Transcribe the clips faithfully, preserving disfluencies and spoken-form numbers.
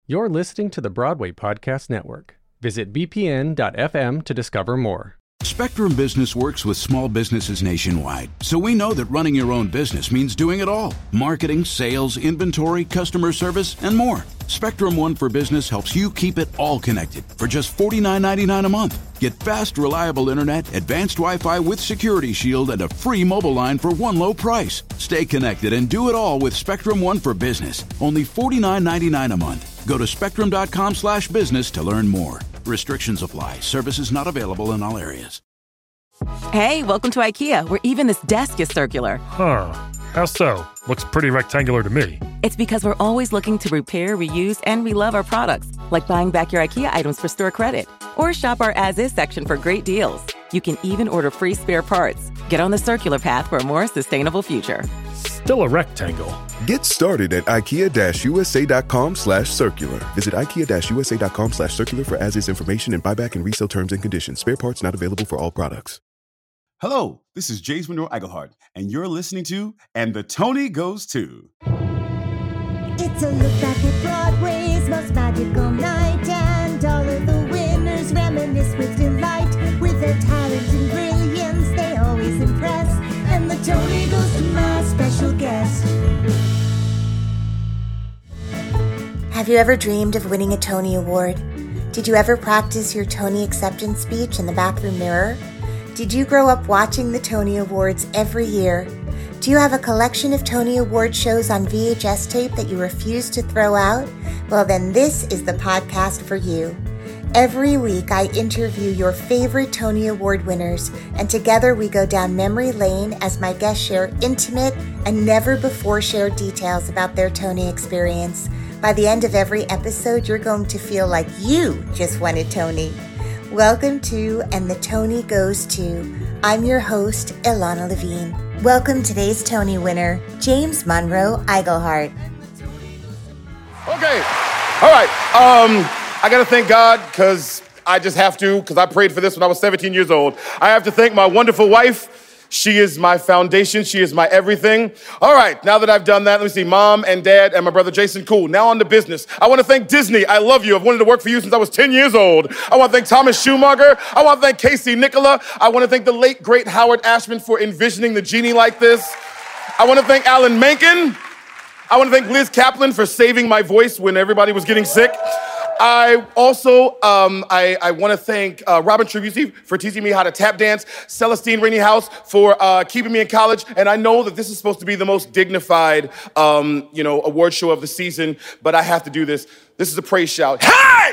You're listening to the Broadway Podcast Network. Visit b p n dot f m to discover more. Spectrum Business works with small businesses nationwide, so we know that running your own business means doing it all. Marketing, sales, inventory, customer service, and more. Spectrum One for Business helps you keep it all connected for just forty-nine ninety-nine a month. Get fast, reliable internet, advanced Wi-Fi with Security Shield, and a free mobile line for one low price. Stay connected and do it all with Spectrum One for Business. Only forty-nine ninety-nine a month. Go to spectrum.com slash business to learn more. Restrictions apply. Services not available in all areas. Hey, welcome to IKEA, where even this desk is circular. Huh. How so? Looks pretty rectangular to me. It's because we're always looking to repair, reuse, and relove our products, like buying back your IKEA items for store credit. Or shop our as-is section for great deals. You can even order free spare parts. Get on the circular path for a more sustainable future. Still a rectangle. Get started at ikea-usa.com slash circular. Visit ikea-usa.com slash circular for as-is information and buyback and resale terms and conditions. Spare parts not available for all products. Hello, this is James Monroe Iglehart, and you're listening to And the Tony Goes To. It's a look back at Broadway's most magical night, and all of the winners reminisce with delight. With their talent and brilliance, they always impress, and the Tony goes to my special guest. Have you ever dreamed of winning a Tony Award? Did you ever practice your Tony acceptance speech in the bathroom mirror? Did you grow up watching the Tony Awards every year? Do you have a collection of Tony Award shows on V H S tape that you refuse to throw out? Well, then this is the podcast for you. Every week, I interview your favorite Tony Award winners, and together we go down memory lane as my guests share intimate and never-before-shared details about their Tony experience. By the end of every episode, you're going to feel like you just won a Tony. Welcome to And the Tony Goes To. I'm your host, Ilana Levine. Welcome today's Tony winner, James Monroe Iglehart. Okay, all right. Um, I got to thank God because I just have to, because I prayed for this when I was seventeen years old. I have to thank my wonderful wife. She is my foundation. She is my everything. All right, now that I've done that, let me see. Mom and Dad and my brother Jason, cool. Now on to business. I want to thank Disney. I love you. I've wanted to work for you since I was ten years old. I want to thank Thomas Schumacher. I want to thank Casey Nicola. I want to thank the late, great Howard Ashman for envisioning the genie like this. I want to thank Alan Menken. I want to thank Liz Kaplan for saving my voice when everybody was getting sick. I also, um, I, I want to thank uh, Robin Tribuzzi for teaching me how to tap dance, Celestine Rainey House for uh, keeping me in college, and I know that this is supposed to be the most dignified, um, you know, award show of the season, but I have to do this. This is a praise shout. Hey!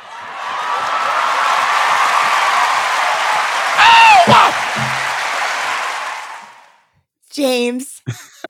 James,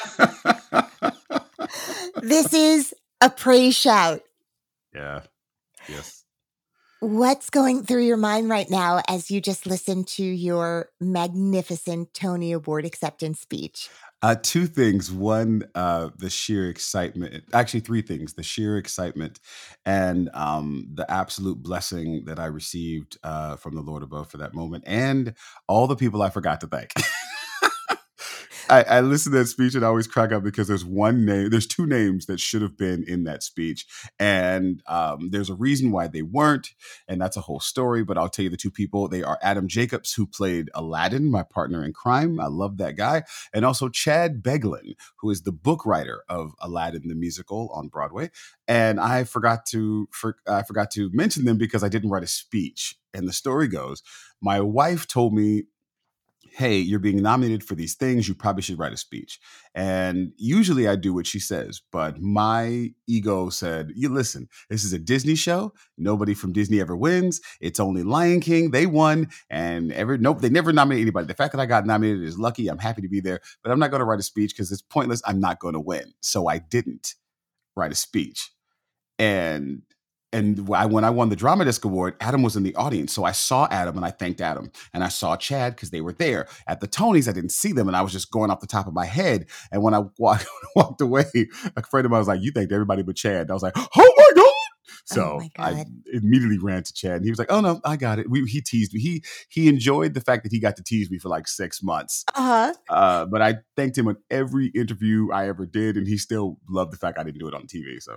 this is a praise shout. Yeah. Yes. What's going through your mind right now as you just listen to your magnificent Tony Award acceptance speech? Uh, two things. One, uh, the sheer excitement. Actually, three things. The sheer excitement and um, the absolute blessing that I received uh, from the Lord above for that moment, and all the people I forgot to thank. I, I listen to that speech and I always crack up because there's one name, there's two names that should have been in that speech. And um, there's a reason why they weren't. And that's a whole story, but I'll tell you the two people. They are Adam Jacobs, who played Aladdin, my partner in crime. I love that guy. And also Chad Beglin, who is the book writer of Aladdin, the musical on Broadway. And I forgot to, for, I forgot to mention them because I didn't write a speech. And the story goes, my wife told me, hey, you're being nominated for these things. You probably should write a speech. And usually I do what she says, but my ego said, you listen, this is a Disney show. Nobody from Disney ever wins. It's only Lion King. They won. And ever, nope, they never nominate anybody. The fact that I got nominated is lucky. I'm happy to be there, but I'm not going to write a speech because it's pointless. I'm not going to win. So I didn't write a speech. And And I, when I won the Drama Desk Award, Adam was in the audience. So I saw Adam and I thanked Adam. And I saw Chad because they were there. At the Tonys, I didn't see them. And I was just going off the top of my head. And when I walked, walked away, a friend of mine was like, you thanked everybody but Chad. And I was like, oh my God. So oh my God. I immediately ran to Chad. And he was like, oh no, I got it. We, he teased me. He, he enjoyed the fact that he got to tease me for like six months. Uh-huh. Uh, but I thanked him on every interview I ever did. And he still loved the fact I didn't do it on T V. So.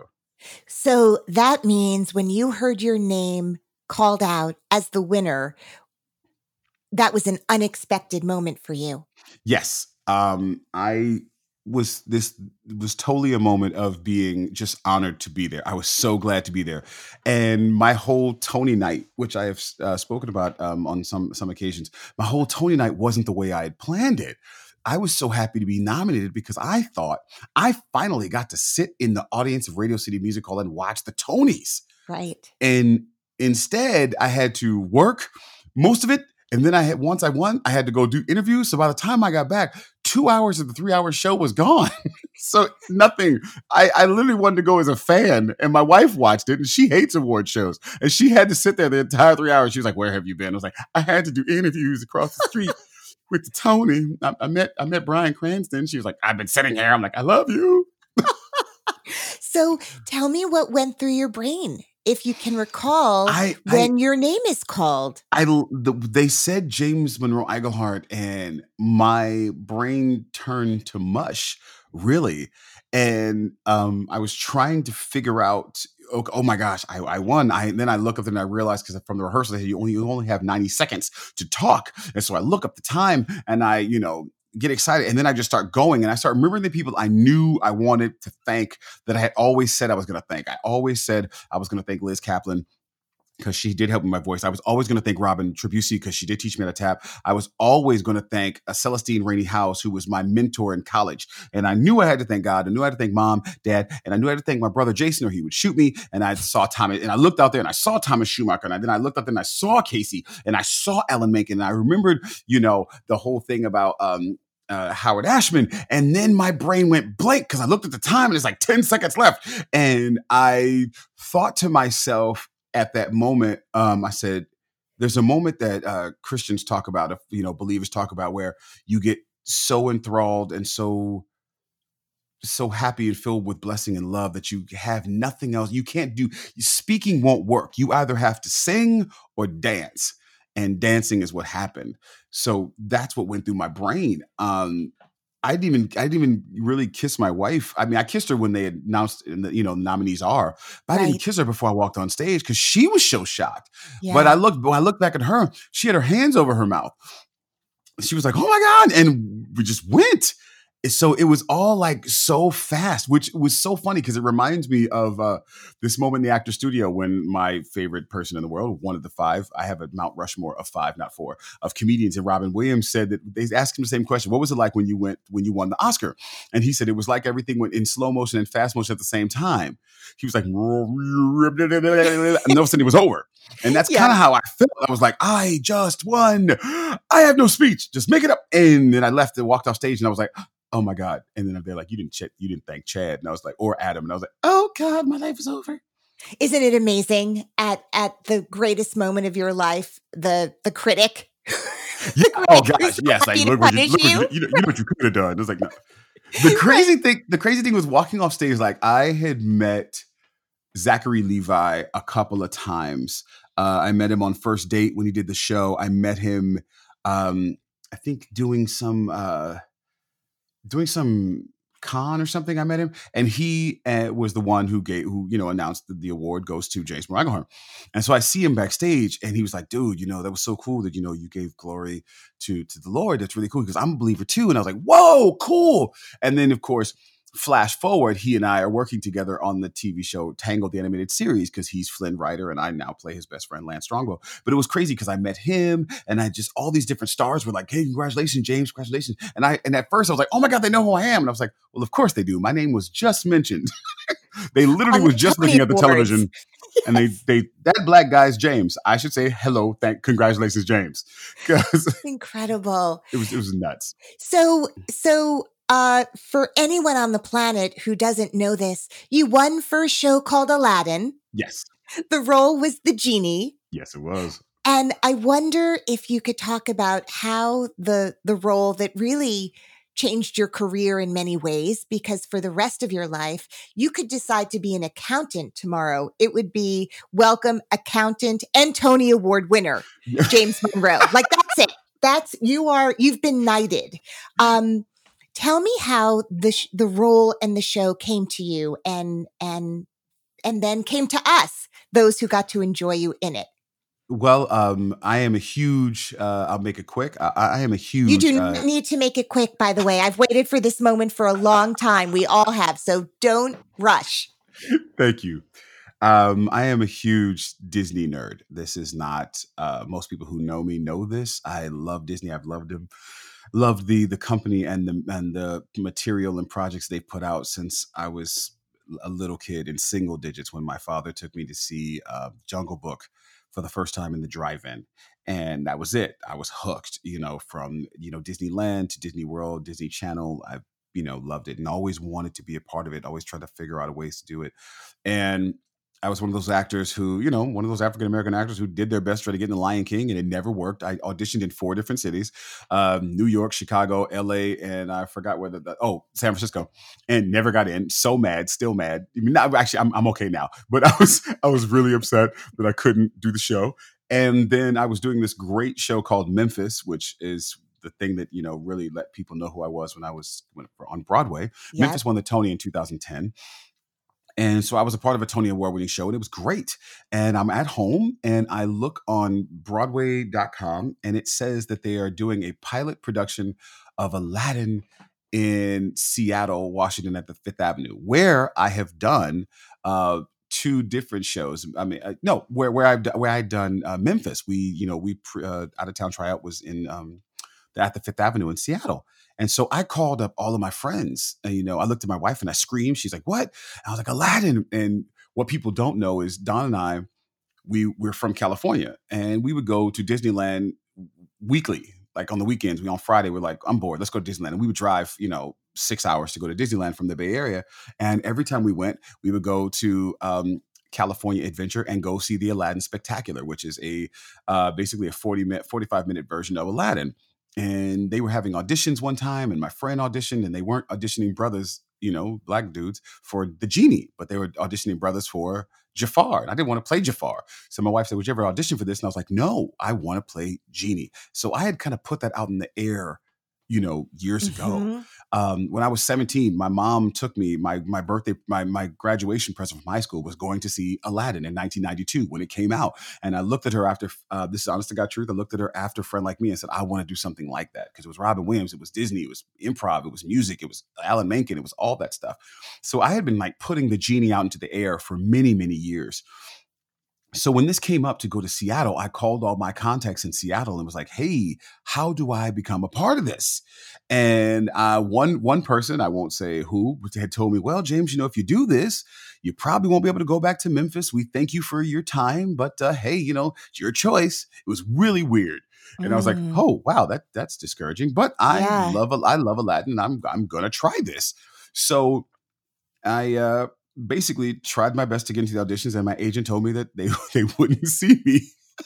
So that means when you heard your name called out as the winner, that was an unexpected moment for you. Yes. Um, I was this was totally a moment of being just honored to be there. I was so glad to be there. And my whole Tony night, which I have uh, spoken about um, on some some occasions, my whole Tony night wasn't the way I had planned it. I was so happy to be nominated because I thought I finally got to sit in the audience of Radio City Music Hall and watch the Tonys. Right. And instead, I had to work most of it. And then I had, once I won, I had to go do interviews. So by the time I got back, two hours of the three hour show was gone. So nothing, I, I literally wanted to go as a fan, and my wife watched it and she hates award shows. And she had to sit there the entire three hours. She was like, "Where have you been?" I was like, "I had to do interviews across the street with the Tony. I, I met, I met Bryan Cranston." She was like, "I've been sitting here." I'm like, "I love you." So tell me what went through your brain, if you can recall, I, when I, your name is called. I the, they said James Monroe Iglehart, and my brain turned to mush, really. And um, I was trying to figure out, oh, oh my gosh, I, I won. I then I look up and I realized, because from the rehearsal, you only you only have ninety seconds to talk, and so I look up the time and I, you know. get excited. And then I just start going and I start remembering the people I knew I wanted to thank, that I had always said I was going to thank. I always said I was going to thank Liz Kaplan, because she did help with my voice. I was always going to thank Robin Tribussi, because she did teach me how to tap. I was always going to thank uh, Celestine Rainey House, who was my mentor in college. And I knew I had to thank God. I knew I had to thank Mom, Dad, and I knew I had to thank my brother Jason, or he would shoot me. And I saw Thomas, and I looked out there and I saw Thomas Schumacher. And I, then I looked out there and I saw Casey, and I saw Ellen Menken. And I remembered, you know, the whole thing about um, Uh, Howard Ashman. And then my brain went blank because I looked at the time and it's like ten seconds left. And I thought to myself at that moment, um, I said, there's a moment that uh, Christians talk about, you know, believers talk about, where you get so enthralled and so so happy and filled with blessing and love that you have nothing else. You can't do, speaking won't work. You either have to sing or dance. And dancing is what happened. So that's what went through my brain. Um, I didn't even I didn't even really kiss my wife. I mean, I kissed her when they announced, you know, nominees are, but I Right. didn't kiss her before I walked on stage because she was so shocked. Yeah. But I looked, when I looked back at her, she had her hands over her mouth. She was like, "Oh my God." And we just went. So it was all like so fast, which was so funny because it reminds me of uh, this moment in the Actors Studio when my favorite person in the world, one of the five, I have a Mount Rushmore of five, not four, of comedians, and Robin Williams said that they asked him the same question: "What was it like when you went when you won the Oscar?" And he said it was like everything went in slow motion and fast motion at the same time. He was like, and all of a sudden it was over. And that's Yeah. kind of how I felt. I was like, I just won. I have no speech. Just make it up. And then I left and walked off stage, and I was like, oh my God. And then they're like, you didn't ch- you didn't thank Chad. And I was like, or Adam. And I was like, oh God, my life is over. Isn't it amazing at at the greatest moment of your life, the the critic? Yeah. Oh Critic gosh. who's Yes. happy Like, to look what you, punish look what you. you, you, know, you know what you could have done. It was like, no. The crazy thing, the crazy thing was walking off stage. Like, I had met Zachary Levi a couple of times. Uh, I met him on First Date when he did the show. I met him, um, I think doing some, uh, doing some con or something. I met him, and he uh, was the one who gave, who, you know, announced that the award goes to James Monroe Iglehart. And so I see him backstage, and he was like, "Dude, you know, that was so cool that, you know, you gave glory to, to the Lord. That's really cool, because I'm a believer too." And I was like, "Whoa, cool." And then of course, flash forward, he and I are working together on the T V show Tangled, the animated series, because he's Flynn Rider and I now play his best friend, Lance Strongbow. But it was crazy because I met him, and I just, all these different stars were like, "Hey, congratulations, James, congratulations." And I, and at first I was like, "Oh my God, they know who I am." And I was like, well, of course they do. My name was just mentioned. They literally On the was just Tony looking at the Awards. television. And they, they, that black guy's James. I should say, hello, thank, congratulations, James. Because Incredible. it was, it was nuts. So so uh for anyone on the planet who doesn't know this, you won for a show called Aladdin. Yes. The role was the genie. Yes, it was. And I wonder if you could talk about how the the role that really changed your career in many ways, because for the rest of your life, you could decide to be an accountant tomorrow. It would be welcome accountant and Tony Award winner, James Monroe. Like, that's it. That's, you are, you've been knighted. Um, tell me how the sh- the role and the show came to you, and and and then came to us, those who got to enjoy you in it? Well, um, I am a huge, uh, I'll make it quick. I, I am a huge. You do uh, not need to make it quick, by the way. I've waited for this moment for a long time. We all have, so don't rush. Thank you. Um, I am a huge Disney nerd. This is not, uh, most people who know me know this. I love Disney. I've loved them, loved the the company and the and the material and projects they put out since I was a little kid in single digits when my father took me to see uh, Jungle Book for the first time in the drive-in. And that was it. I was hooked, you know, from, you know, Disneyland to Disney World, Disney Channel. I, you know, loved it and always wanted to be a part of it, always tried to figure out ways to do it. And I was one of those actors who, you know, one of those African-American actors who did their best to try to get in The Lion King, and it never worked. I auditioned in four different cities, um, New York, Chicago, L A, and I forgot whether, the, oh, San Francisco, and never got in. So mad, still mad. I mean, not, actually, I'm, I'm okay now, but I was, I was really upset that I couldn't do the show. And then I was doing this great show called Memphis, which is the thing that, you know, really let people know who I was when I was when, on Broadway. Yeah. Memphis won the Tony in two thousand ten. And so I was a part of a Tony Award winning show, and it was great. And I'm at home and I look on Broadway dot com and it says that they are doing a pilot production of Aladdin in Seattle, Washington at the Fifth Avenue, where I have done uh, two different shows. I mean, uh, no, where where I've where I'd done uh, Memphis. We, you know, we uh, out of town tryout was in um, at the Fifth Avenue in Seattle. And so I called up all of my friends and, you know, I looked at my wife and I screamed. She's like, what? I was like, Aladdin. And what people don't know is Don and I, we we're from California and we would go to Disneyland weekly. Like on the weekends, we on Friday, we're like, I'm bored. Let's go to Disneyland. And we would drive, you know, six hours to go to Disneyland from the Bay Area. And every time we went, we would go to um, California Adventure and go see the Aladdin Spectacular, which is a uh, basically a forty minute, forty-five minute version of Aladdin. And they were having auditions one time and my friend auditioned and they weren't auditioning brothers, you know, black dudes for the genie, but they were auditioning brothers for Jafar. And I didn't want to play Jafar. So my wife said, would you ever audition for this? And I was like, no, I want to play Genie. So I had kind of put that out in the air, you know, years Mm-hmm. ago. Um, when I was seventeen, my mom took me, my my birthday, my my graduation present from high school was going to see Aladdin in nineteen ninety-two when it came out. And I looked at her after, uh, this is honest to God truth, I looked at her after Friend Like Me and said, I want to do something like that. Because it was Robin Williams, it was Disney, it was improv, it was music, it was Alan Menken, it was all that stuff. So I had been like putting the genie out into the air for many, many years. So when this came up to go to Seattle, I called all my contacts in Seattle and was like, hey, how do I become a part of this? And uh, one one person, I won't say who, had told me, well, James, you know, if you do this, you probably won't be able to go back to Memphis. We thank you for your time, but uh, hey, you know, it's your choice. It was really weird. And mm. I was like, oh, wow, that that's discouraging. But I yeah. love I love Aladdin. I'm I'm going to try this. So I uh basically tried my best to get into the auditions, and my agent told me that they they wouldn't see me.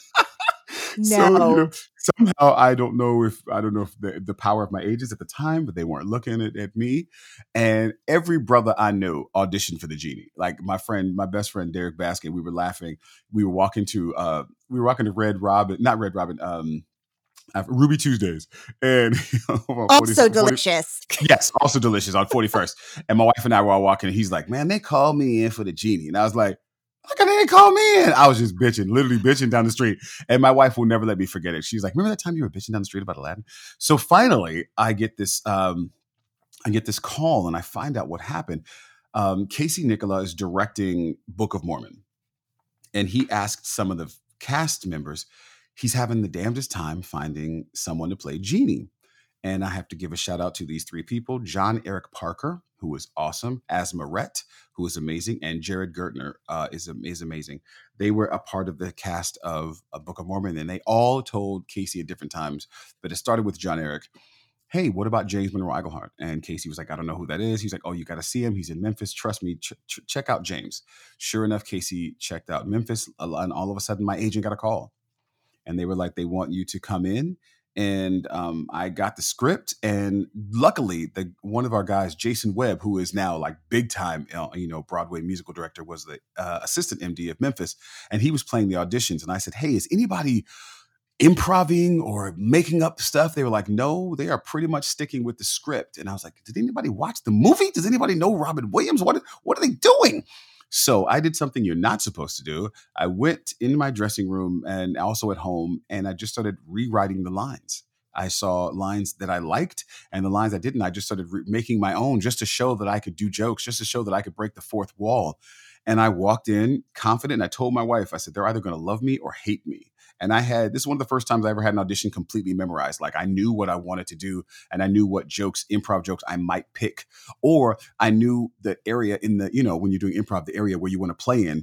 No. So, you know, somehow I don't know if I don't know if the, the power of my agents at the time, but they weren't looking at, at me. And every brother I knew auditioned for the genie. Like my friend, my best friend Derek Baskin, we were laughing. We were walking to uh we were walking to Red Robin, not Red Robin, um Ruby Tuesdays, and also forty, delicious. forty, yes, also delicious on forty-first. And my wife and I were all walking, and he's like, "Man, they called me in for the genie," and I was like, "How come they didn't call me in?" I was just bitching, literally bitching down the street. And my wife will never let me forget it. She's like, "Remember that time you were bitching down the street about Aladdin?" So finally, I get this, um, I get this call, and I find out what happened. Um, Casey Nicola is directing Book of Mormon, and he asked some of the cast members. He's having the damnedest time finding someone to play Genie. And I have to give a shout out to these three people: John Eric Parker, who is awesome, Asmaret, who is amazing, and Jared Gertner uh, is, is amazing. They were a part of the cast of A Book of Mormon, and they all told Casey at different times, but it started with John Eric. Hey, what about James Monroe Iglehart? And Casey was like, I don't know who that is. He's like, oh, you got to see him. He's in Memphis. Trust me. Ch- ch- check out James. Sure enough, Casey checked out Memphis, and all of a sudden my agent got a call. And they were like, they want you to come in. And um, I got the script. And luckily, the one of our guys, Jason Webb, who is now like big time, uh, you know, Broadway musical director, was the uh, assistant M D of Memphis. And he was playing the auditions. And I said, hey, is anybody improving or making up stuff? They were like, no, they are pretty much sticking with the script. And I was like, did anybody watch the movie? Does anybody know Robin Williams? What, what are they doing? So I did something you're not supposed to do. I went in my dressing room and also at home, and I just started rewriting the lines. I saw lines that I liked and the lines I didn't. I just started re- making my own just to show that I could do jokes, just to show that I could break the fourth wall. And I walked in confident. And I told my wife, I said, they're either going to love me or hate me. And I had, this is one of the first times I ever had an audition completely memorized. Like I knew what I wanted to do and I knew what jokes, improv jokes I might pick, or I knew the area in the, you know, when you're doing improv, the area where you want to play in.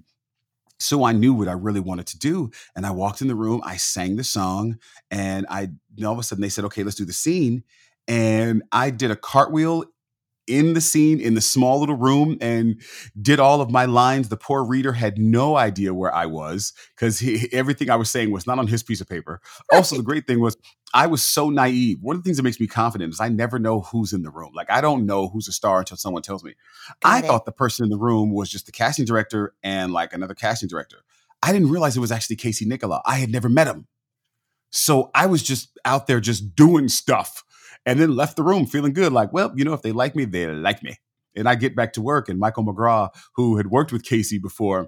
So I knew what I really wanted to do. And I walked in the room, I sang the song, and I, all of a sudden they said, okay, let's do the scene. And I did a cartwheel in the scene in the small little room and did all of my lines. The poor reader had no idea where I was because everything I was saying was not on his piece of paper. Right. Also, the great thing was I was so naive. One of the things that makes me confident is I never know who's in the room. Like I don't know who's a star until someone tells me. Got I it. thought the person in the room was just the casting director and like another casting director. I didn't realize it was actually Casey Nicholaw. I had never met him. So I was just out there just doing stuff. And then left the room feeling good. Like, well, you know, if they like me, they like me. And I get back to work. And Michael McGraw, who had worked with Casey before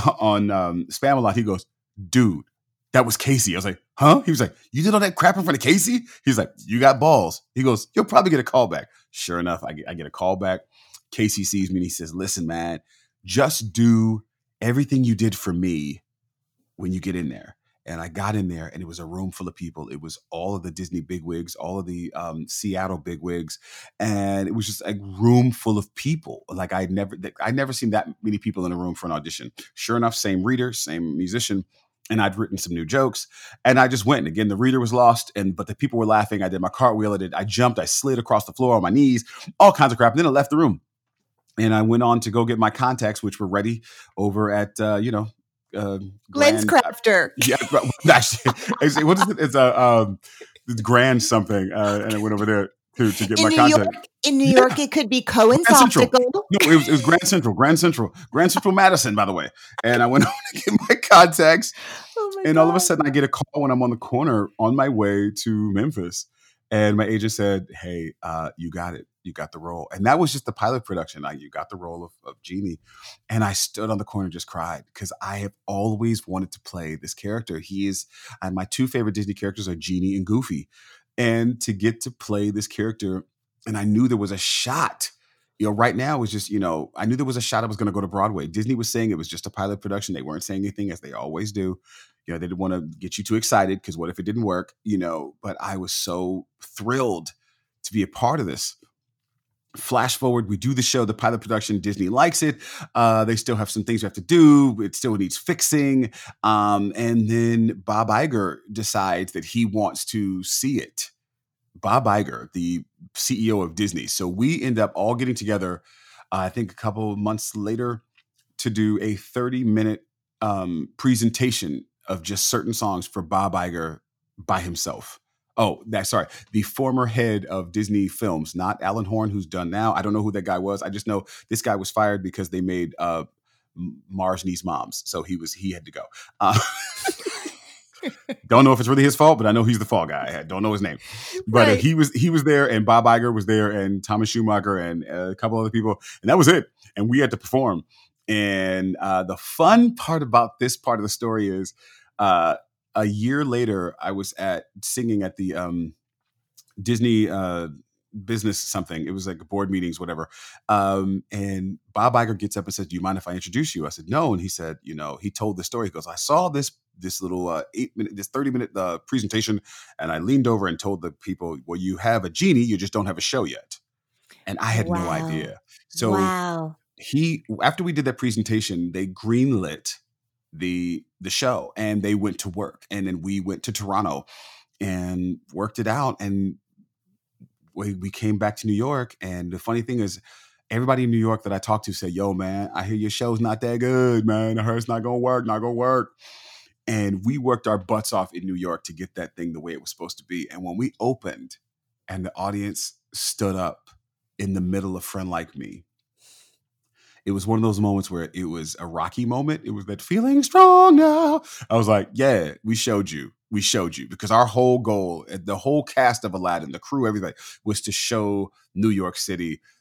on um, Spamalot, he goes, dude, that was Casey. I was like, huh? He was like, you did all that crap in front of Casey? He's like, you got balls. He goes, you'll probably get a call back. Sure enough, I get, I get a call back. Casey sees me and he says, listen, man, just do everything you did for me when you get in there. And I got in there and it was a room full of people. It was all of the Disney bigwigs, all of the um, Seattle bigwigs. And it was just a room full of people. Like I'd never, I'd never seen that many people in a room for an audition. Sure enough, same reader, same musician. And I'd written some new jokes and I just went. And again, the reader was lost and, but the people were laughing. I did my cartwheel. I did, I jumped, I slid across the floor on my knees, all kinds of crap. And then I left the room and I went on to go get my contacts, which were ready over at, uh, you know, Uh, Lens crafter. Yeah, actually, actually, what is it? It's a um, grand something, uh, and I went over there to, to get in my New contact. York, in New York, yeah. It could be Cohen's Optical. No, it was, it was Grand Central, Grand Central, Grand Central Madison, by the way. And I went over to get my contacts, oh my and God. All of a sudden, I get a call when I'm on the corner on my way to Memphis, and my agent said, "Hey, uh, you got it." You got the role. And that was just the pilot production. I, you got the role of, of Genie. And I stood on the corner and just cried because I have always wanted to play this character. He is, and my two favorite Disney characters are Genie and Goofy. And to get to play this character, and I knew there was a shot, you know, right now it was just, you know, I knew there was a shot I was going to go to Broadway. Disney was saying it was just a pilot production. They weren't saying anything as they always do. You know, they didn't want to get you too excited because what if it didn't work, you know, but I was so thrilled to be a part of this. Flash forward, we do the show, the pilot production, Disney likes it. Uh, they still have some things we have to do. It still needs fixing. Um, and then Bob Iger decides that he wants to see it. Bob Iger, the C E O of Disney. So we end up all getting together, uh, I think a couple of months later, to do a thirty minute um, presentation of just certain songs for Bob Iger by himself. Oh, that sorry. The former head of Disney Films, not Alan Horn, who's done now. I don't know who that guy was. I just know this guy was fired because they made uh, Mars Needs Moms, so he was he had to go. Uh, don't know if it's really his fault, but I know he's the fall guy. I don't know his name, but right. uh, he was he was there, and Bob Iger was there, and Thomas Schumacher, and uh, a couple other people, and that was it. And we had to perform. And uh, the fun part about this part of the story is. Uh, A year later, I was at singing at the um, Disney uh, business something. It was like board meetings, whatever. Um, and Bob Iger gets up and says, "Do you mind if I introduce you?" I said, "No." And he said, "You know," he told the story. He goes, "I saw this this little uh, eight minute, this thirty minute uh, presentation, and I leaned over and told the people, well, you have a genie, you just don't have a show yet." And I had wow. no idea. So wow. he, after we did that presentation, they greenlit the the show and they went to work, and then we went to Toronto and worked it out, and we, we came back to New York. And the funny thing is, everybody in New York that I talked to said, "Yo, man, I hear your show's not that good, man. I heard it's not gonna work, not gonna work." And we worked our butts off in New York to get that thing the way it was supposed to be. And when we opened and the audience stood up in the middle of Friend Like Me, it was one of those moments where it was a Rocky moment. It was that feeling strong now. I was like, yeah, we showed you. We showed you. Because our whole goal, the whole cast of Aladdin, the crew, everything, was to show New York City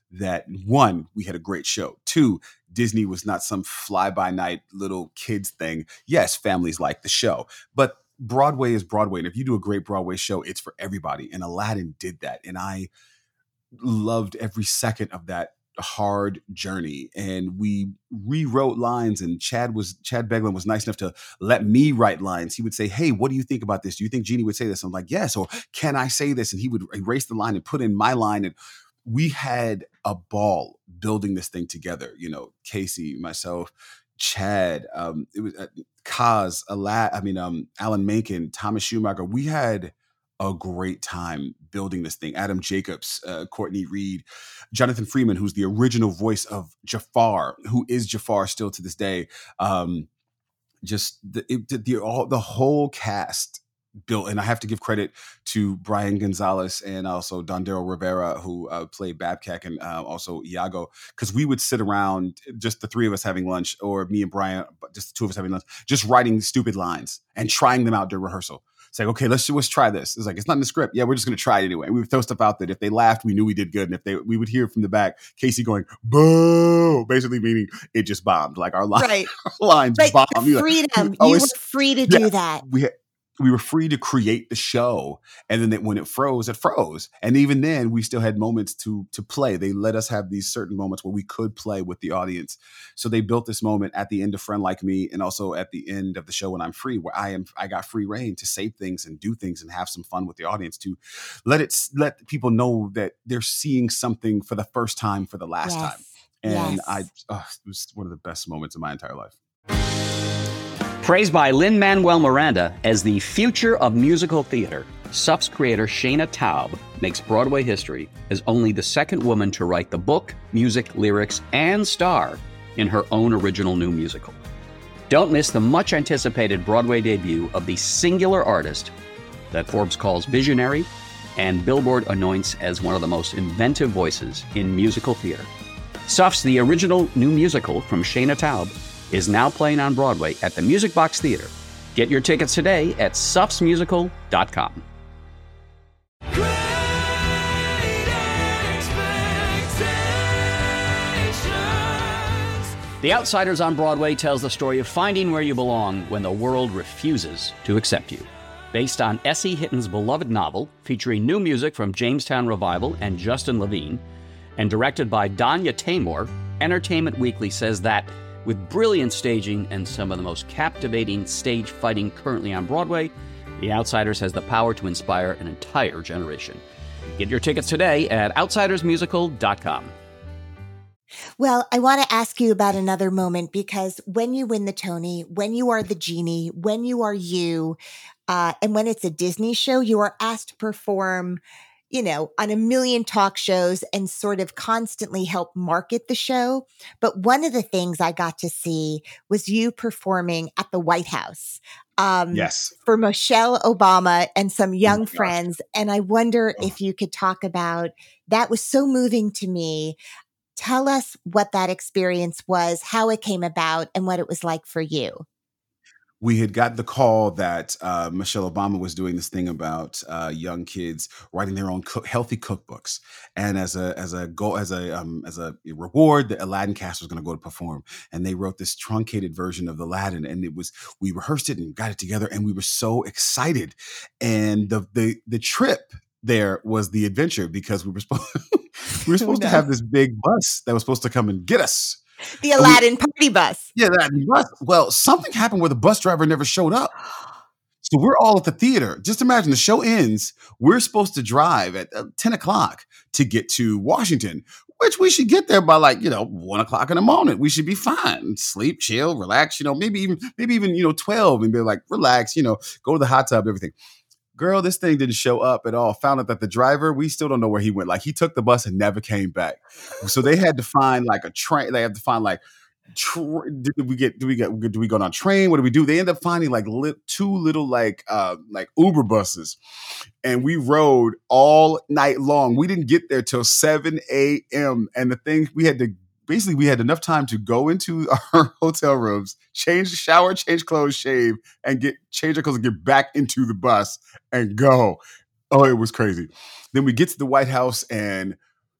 that one, we had a great show. Two, Disney was not some fly-by-night little kids thing. Yes, families like the show, but Broadway is Broadway. And if you do a great Broadway show, it's for everybody. And Aladdin did that. And I loved every second of that hard journey. And we rewrote lines, and Chad was Chad Beglin was nice enough to let me write lines. He would say, hey, what do you think about this? Do you think Jeannie would say this? I'm like, yes. Or can I say this? And he would erase the line and put in my line. And we had a ball building this thing together. You know, Casey, myself, Chad, um, it was uh, Kaz, Alad, I mean, um, Alan Menken, Thomas Schumacher. We had a great time building this thing. Adam Jacobs, uh, Courtney Reed, Jonathan Freeman, who's the original voice of Jafar, who is Jafar still to this day. Um, just the, it, the, the, all, the whole cast built, and I have to give credit to Brian Gonzalez and also Dondero Rivera, who uh, played Babcock, and uh, also Iago, because we would sit around, just the three of us having lunch, or me and Brian, just the two of us having lunch, just writing stupid lines and trying them out during rehearsal. It's like, okay, let's let's try this. It's like, it's not in the script. Yeah, we're just going to try it anyway. And we would throw stuff out that if they laughed, we knew we did good. And if they, we would hear from the back, Casey going, boo, basically meaning it just bombed. Like our, line, Right. our lines But bombed. the freedom, you were free to do that. We had, we were free to create the show. And then it, when it froze, it froze. And even then we still had moments to, to play. They let us have these certain moments where we could play with the audience. So they built this moment at the end of Friend Like Me, and also at the end of the show when I'm free, where I am, I got free reign to say things and do things and have some fun with the audience, to let it, let people know that they're seeing something for the first time for the last Yes. time. And Yes. I, oh, it was one of the best moments of my entire life. Praised by Lin-Manuel Miranda as the future of musical theater, S U F's creator Shayna Taub makes Broadway history as only the second woman to write the book, music, lyrics, and star in her own original new musical. Don't miss the much-anticipated Broadway debut of the singular artist that Forbes calls visionary and Billboard anoints as one of the most inventive voices in musical theater. S U F's The Original New Musical from Shayna Taub is now playing on Broadway at the Music Box Theater. Get your tickets today at sufs musical dot com. The Outsiders on Broadway tells the story of finding where you belong when the world refuses to accept you. Based on Essie Hitton's beloved novel, featuring new music from Jamestown Revival and Justin Levine, and directed by Danya Taymor, Entertainment Weekly says that with brilliant staging and some of the most captivating stage fighting currently on Broadway, The Outsiders has the power to inspire an entire generation. Get your tickets today at outsiders musical dot com. Well, I want to ask you about another moment, because when you win the Tony, when you are the genie, when you are you, uh, and when it's a Disney show, you are asked to perform, you know, on a million talk shows and sort of constantly help market the show. But one of the things I got to see was you performing at the White House. Um, Yes. For Michelle Obama and some young my gosh. friends. And I wonder Oh. if you could talk about, that was so moving to me. Tell us what that experience was, how it came about, and what it was like for you. We had got the call that uh, Michelle Obama was doing this thing about uh, young kids writing their own cook, healthy cookbooks, and as a as a goal as a um, as a reward, the Aladdin cast was going to go to perform, and they wrote this truncated version of Aladdin, and it was we rehearsed it and got it together, and we were so excited, and the the the trip there was the adventure, because we were supposed we were supposed no. to have this big bus that was supposed to come and get us. The Aladdin party bus. Yeah, that bus. Well, something happened where the bus driver never showed up. So we're all at the theater. Just imagine the show ends. We're supposed to drive at uh, ten o'clock to get to Washington, which we should get there by like, you know, one o'clock in the morning. We should be fine. Sleep, chill, relax, you know, maybe even, maybe even, you know, twelve, and be like, relax, you know, go to the hot tub, everything. Girl, this thing didn't show up at all. Found out that the driver, we still don't know where he went. Like, he took the bus and never came back. So they had to find like a train. They had to find like, tr- do we get, do we get, do we go on a train? What do we do? They end up finding like li- two little like, uh, like Uber buses. And we rode all night long. We didn't get there till seven a.m. And the thing, we had to, basically we had enough time to go into our hotel rooms, change, shower, change clothes, shave, and get change our clothes and get back into the bus and go. Oh, it was crazy. Then we get to the White House, and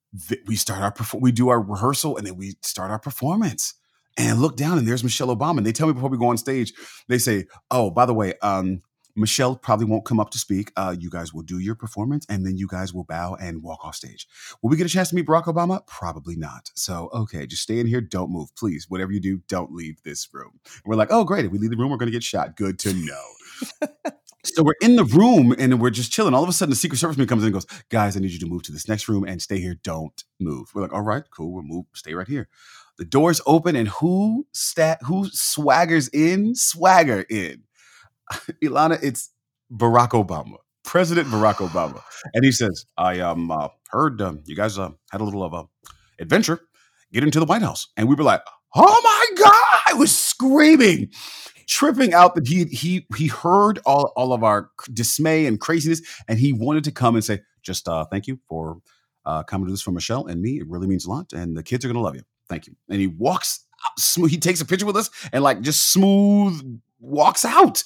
th- we start our perfor- we do our rehearsal, and then we start our performance. And look down, and there's Michelle Obama. And they tell me before we go on stage, they say, "Oh, by the way, um, Michelle probably won't come up to speak. Uh, you guys will do your performance, and then you guys will bow and walk off stage. Will we get a chance to meet Barack Obama? Probably not. So, okay, just stay in here. Don't move, please. Whatever you do, don't leave this room." And we're like, "Oh, great. If we leave the room, we're going to get shot. Good to know." So we're in the room, and we're just chilling. All of a sudden, the Secret Service man comes in and goes, "Guys, I need you to move to this next room and stay here. Don't move." We're like, "All right, cool. We'll move. Stay right here." The doors open, and who stat who swaggers in? Swagger in. Ilana, it's Barack Obama, President Barack Obama. And he says, "I um uh, heard um, you guys uh, had a little of a adventure, get into the White House." And we were like, "Oh my God!" I was screaming, tripping out that he he he heard all, all of our dismay and craziness, and he wanted to come and say, "Just uh, thank you for uh, coming to this from Michelle and me. It really means a lot, and the kids are gonna love you. Thank you." And he walks out, smooth. He takes a picture with us and like just smooth walks out.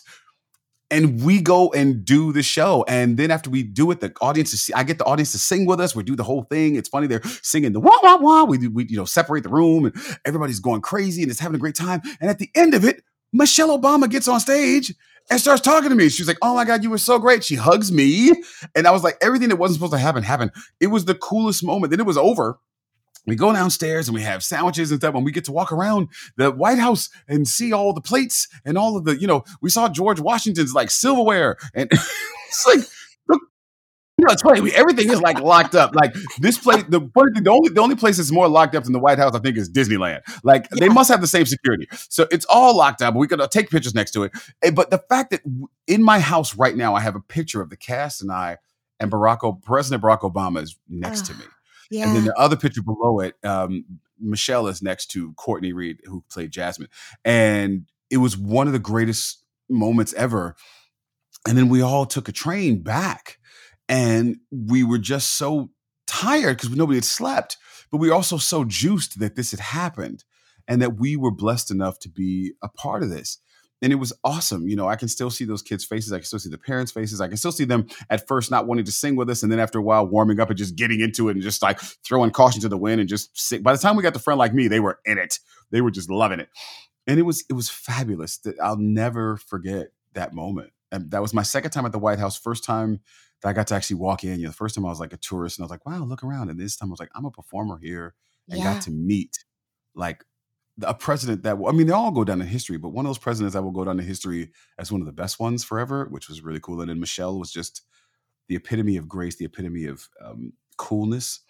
And we go and do the show. And then after we do it, the audience is, I get the audience to sing with us. We do the whole thing. It's funny. They're singing the wah, wah, wah. We, we, you know, separate the room, and everybody's going crazy and it's having a great time. And at the end of it, Michelle Obama gets on stage and starts talking to me. She's like, "Oh my God, you were so great." She hugs me. And I was like, everything that wasn't supposed to happen happened. It was the coolest moment. Then it was over. We go downstairs and we have sandwiches and stuff, and we get to walk around the White House and see all the plates and all of the, you know, we saw George Washington's like silverware, and it's like, look, you know, it's funny. We, everything is like locked up. Like this place, the the only the only place that's more locked up than the White House, I think, is Disneyland. Like yeah. They must have the same security, so it's all locked up. We could take pictures next to it, but the fact that in my house right now, I have a picture of the cast and I, and Barack, o- President Barack Obama is next to me. Yeah. And then the other picture below it, um, Michelle is next to Courtney Reed, who played Jasmine. And it was one of the greatest moments ever. And then we all took a train back, and we were just so tired because nobody had slept, but we were also so juiced that this had happened and that we were blessed enough to be a part of this. And it was awesome. You know, I can still see those kids' faces. I can still see the parents' faces. I can still see them at first not wanting to sing with us. And then after a while, warming up and just getting into it and just like throwing caution to the wind and just sing. By the time we got to Friend Like Me, they were in it. They were just loving it. And it was, it was fabulous. I'll never forget that moment. And that was my second time at the White House. First time that I got to actually walk in. You know, the first time I was like a tourist and I was like, wow, look around. And this time I was like, I'm a performer here, and Yeah. got to meet like a president that, I mean, they all go down in history, but one of those presidents that will go down in history as one of the best ones forever, which was really cool. And then Michelle was just the epitome of grace, the epitome of um, coolness.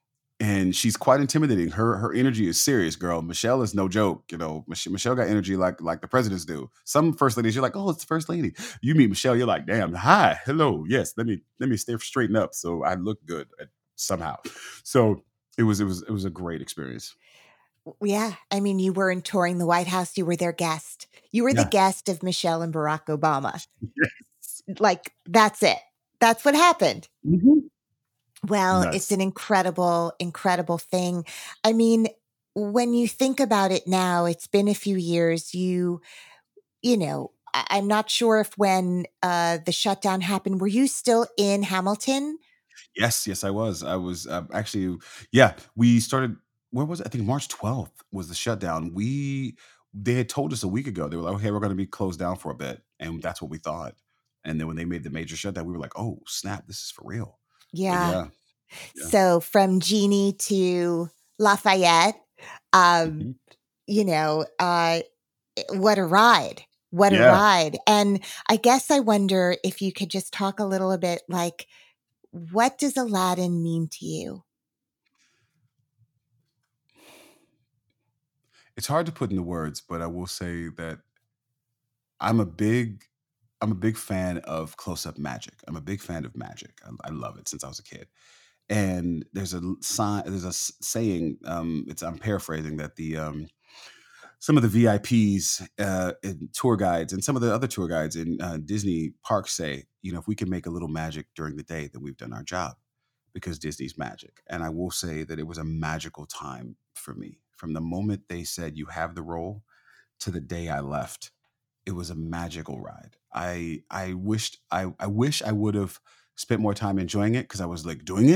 And she's quite intimidating. Her her energy is serious, girl. Michelle is no joke. You know, Mich- Michelle got energy like like the presidents do. Some first ladies, you're like, oh, it's the first lady. You meet Michelle, you're like, damn, hi, hello, yes. Let me let me stay straighten up so I look good uh, somehow. So it was it was it was a great experience. Yeah. I mean, you weren't touring the White House. You were their guest. You were the Yeah. guest of Michelle and Barack Obama. Yes. Like, that's it. That's what happened. Mhm. Well, Nuts. it's an incredible, incredible thing. I mean, when you think about it now, it's been a few years. You, you know, I- I'm not sure if when uh, the shutdown happened, were you still in Hamilton? Yes, yes, I was. I was uh, actually, yeah. We started. Where was it? I think March twelfth was the shutdown. We they had told us a week ago. They were like, "Okay, we're going to be closed down for a bit," and that's what we thought. And then when they made the major shutdown, we were like, "Oh snap, this is for real." But Yeah. yeah, yeah. So from Jeannie to Lafayette, um, Mhm. you know, uh, what a ride. What a Yeah. ride. And I guess I wonder if you could just talk a little bit like, what does Aladdin mean to you? It's hard to put into words, but I will say that I'm a big I'm a big fan of close-up magic. I'm a big fan of magic. I, I love it since I was a kid. And there's a l- sign, there's a s- saying. Um, it's I'm paraphrasing that the um, some of the V I Ps uh, and tour guides and some of the other tour guides in uh, Disney parks say, you know, if we can make a little magic during the day, then we've done our job, because Disney's magic. And I will say that it was a magical time for me. From the moment they said you have the role to the day I left, it was a magical ride. I I wished I I wish I would have spent more time enjoying it because I was like doing it.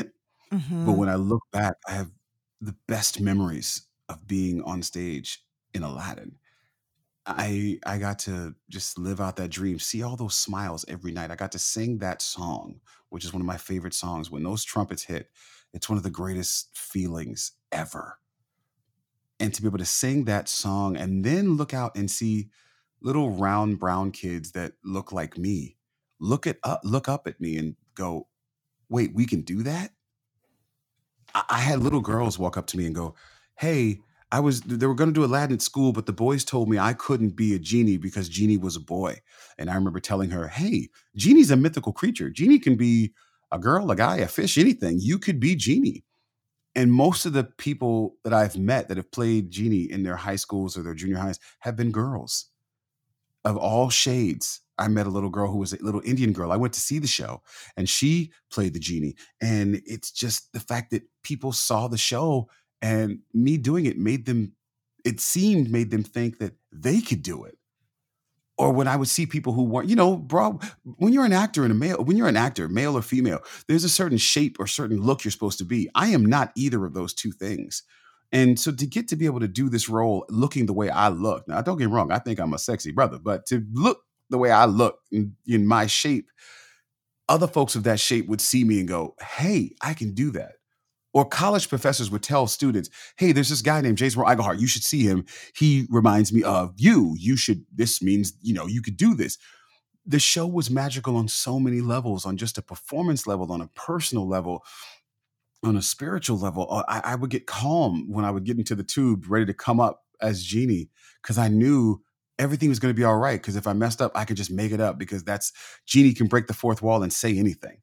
But Mm-hmm. when I look back, I have the best memories of being on stage in Aladdin. I I got to just live out that dream, see all those smiles every night. I got to sing that song, which is one of my favorite songs. When those trumpets hit, it's one of the greatest feelings ever. And to be able to sing that song and then look out and see little round brown kids that look like me, look at up, look up at me and go, "Wait, we can do that?" I, I had little girls walk up to me and go, "Hey, I was they were going to do Aladdin at school, but the boys told me I couldn't be a genie because Genie was a boy." And I remember telling her, "Hey, Genie's a mythical creature. Genie can be a girl, a guy, a fish, anything. You could be Genie." And most of the people that I've met that have played Genie in their high schools or their junior highs have been girls of all shades. I met a little girl who was a little Indian girl. I went to see the show and she played the genie. And it's just the fact that people saw the show and me doing it made them, it seemed made them think that they could do it. Or when I would see people who weren't, you know, bro, when you're an actor and a male, when you're an actor, male or female, there's a certain shape or certain look you're supposed to be. I am not either of those two things. And so to get to be able to do this role looking the way I look, now don't get me wrong, I think I'm a sexy brother, but to look the way I look in, in my shape, other folks of that shape would see me and go, "Hey, I can do that." Or college professors would tell students, "Hey, there's this guy named Jason Eichelhart. You should see him. He reminds me of you. You should, this means, you know, you could do this." The show was magical on so many levels, on just a performance level, on a personal level, on a spiritual level. Uh, I, I would get calm when I would get into the tube ready to come up as Genie because I knew everything was going to be all right. Because if I messed up, I could just make it up because that's Genie can break the fourth wall and say anything.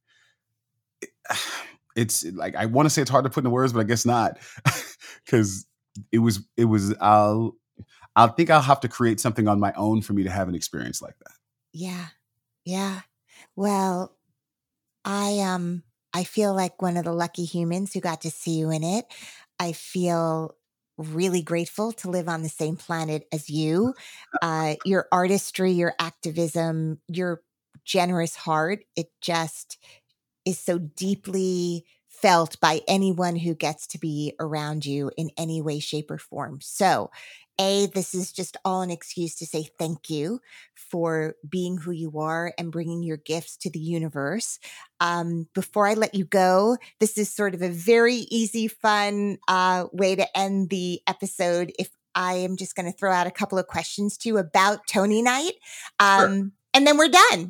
It's like I want to say it's hard to put into words, but I guess not, because it was it was. I'll I think I'll have to create something on my own for me to have an experience like that. Yeah. Yeah. Well, I um I feel like one of the lucky humans who got to see you in it. I feel really grateful to live on the same planet as you. Uh, your artistry, your activism, your generous heart, it just is so deeply felt by anyone who gets to be around you in any way, shape, or form. So, A, this is just all an excuse to say thank you for being who you are and bringing your gifts to the universe. Um, before I let you go, this is sort of a very easy, fun uh, way to end the episode. If I am just going to throw out a couple of questions to you about Tony Night, um, Sure. and then we're done.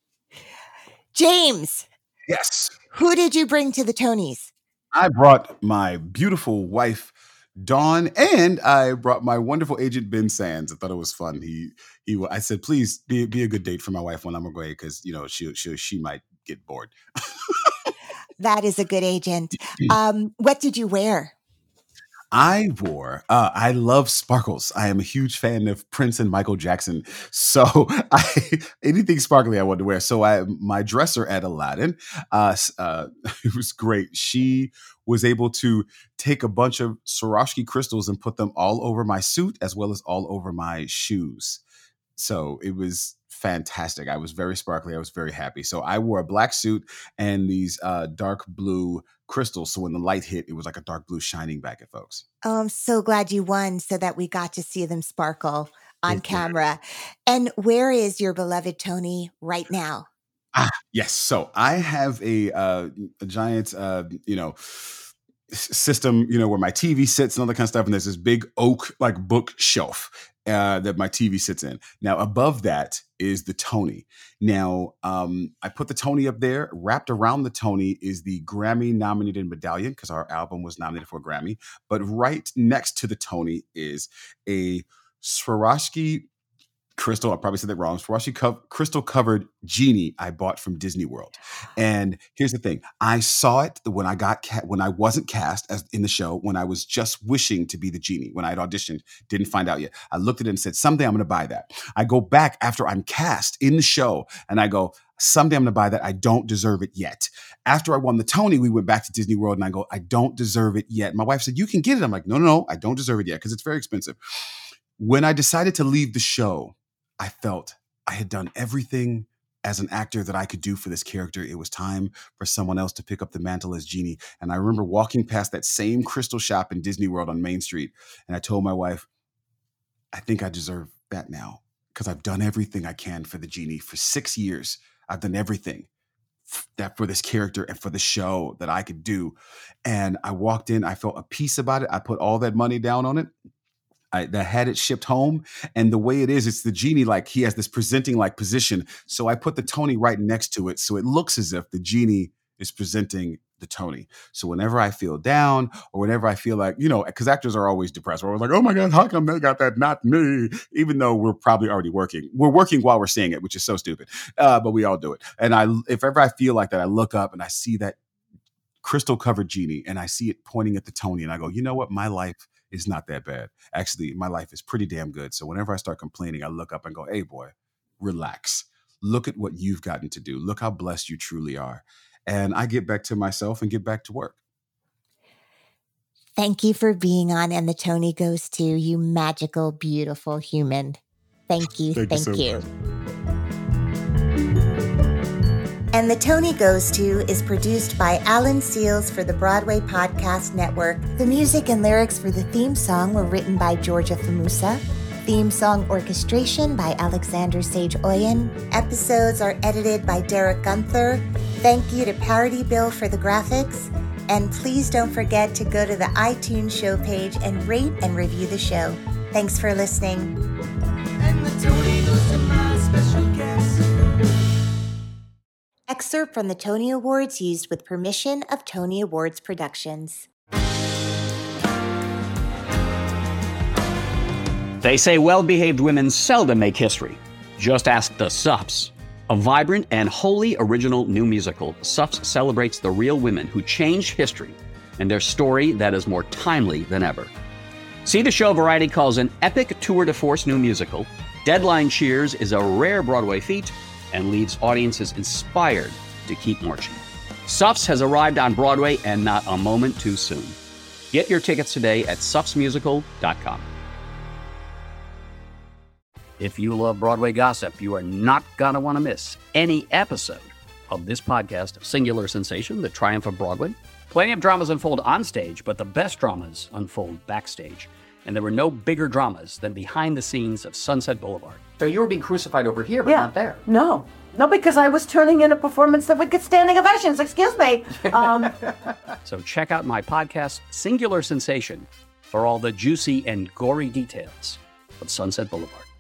James. Yes. Who did you bring to the Tonys? I brought my beautiful wife, Dawn, and I brought my wonderful agent, Ben Sands. I thought it was fun. He, he, I said, "Please be be a good date for my wife when I'm away, because you know she she she might get bored." That is a good agent. Um, what did you wear? I wore, uh, I love sparkles. I am a huge fan of Prince and Michael Jackson. So I, anything sparkly I wanted to wear. So I, my dresser at Aladdin, uh, uh, it was great. She was able to take a bunch of Swarovski crystals and put them all over my suit as well as all over my shoes. So it was fantastic. I was very sparkly. I was very happy. So I wore a black suit and these uh, dark blue crystals. So when the light hit, it was like a dark blue shining back at folks. Oh, I'm so glad you won so that we got to see them sparkle on Thank camera. And where is your beloved Tony right now? Ah, yes. So I have a, uh, a giant, uh, you know, system, you know, where my T V sits and all that kind of stuff. And there's this big oak like bookshelf uh, that my T V sits in. Now, above that is the Tony. Now, um, I put the Tony up there. Wrapped around the Tony is the Grammy nominated medallion because our album was nominated for a Grammy. But right next to the Tony is a Swarovski crystal, I probably said that wrong, Swarovski co- crystal covered genie I bought from Disney World. And here's the thing. I saw it when I got ca- when I wasn't cast as in the show, when I was just wishing to be the genie, when I had auditioned, didn't find out yet. I looked at it and said, someday I'm going to buy that. I go back after I'm cast in the show and I go, someday I'm going to buy that. I don't deserve it yet. After I won the Tony, we went back to Disney World and I go, I don't deserve it yet. My wife said, you can get it. I'm like, no, no, no, I don't deserve it yet because it's very expensive. When I decided to leave the show, I felt I had done everything as an actor that I could do for this character. It was time for someone else to pick up the mantle as Genie. And I remember walking past that same crystal shop in Disney World on Main Street. And I told my wife, I think I deserve that now because I've done everything I can for the Genie for six years. I've done everything that for this character and for the show that I could do. And I walked in, I felt a peace about it. I put all that money down on it. I that had it shipped home. And the way it is, it's the Genie, like he has this presenting like position. So I put the Tony right next to it. So it looks as if the Genie is presenting the Tony. So whenever I feel down or whenever I feel like, you know, because actors are always depressed. We're like, oh my God, how come they got that? Not me. Even though we're probably already working. We're working while we're saying it, which is so stupid. Uh, but we all do it. And I, if ever I feel like that, I look up and I see that crystal covered Genie and I see it pointing at the Tony and I go, you know what? My life is not that bad. Actually, my life is pretty damn good. So whenever I start complaining, I look up and go, hey boy, relax. Look at what you've gotten to do. Look how blessed you truly are. And I get back to myself and get back to work. Thank you for being on And the Tony Goes To, you magical, beautiful human. Thank you. Thank, thank you. you. So And the Tony Goes To is produced by Alan Seals for the Broadway Podcast Network. The music and lyrics for the theme song were written by Georgia Famusa. Theme song orchestration by Alexander Sage Oyen. Episodes are edited by Derek Gunther. Thank you to Parody Bill for the graphics. And please don't forget to go to the iTunes show page and rate and review the show. Thanks for listening. And the Tony goes to my special guest. Excerpt from the Tony Awards used with permission of Tony Awards Productions. They say well-behaved women seldom make history. Just ask the Suffs. A vibrant and wholly original new musical, Suffs celebrates the real women who changed history and their story that is more timely than ever. See the show Variety calls an epic tour de force new musical. Deadline cheers is a rare Broadway feat and leaves audiences inspired to keep marching. Suffs has arrived on Broadway and not a moment too soon. Get your tickets today at suffs musical dot com. If you love Broadway gossip, you are not going to want to miss any episode of this podcast, Singular Sensation, The Triumph of Broadway. Plenty of dramas unfold on stage, but the best dramas unfold backstage. And there were no bigger dramas than behind the scenes of Sunset Boulevard. So you were being crucified over here, but yeah. not there. No. No, because I was turning in a performance that would get standing ovations. Excuse me. Um, so check out my podcast, Singular Sensation, for all the juicy and gory details of Sunset Boulevard.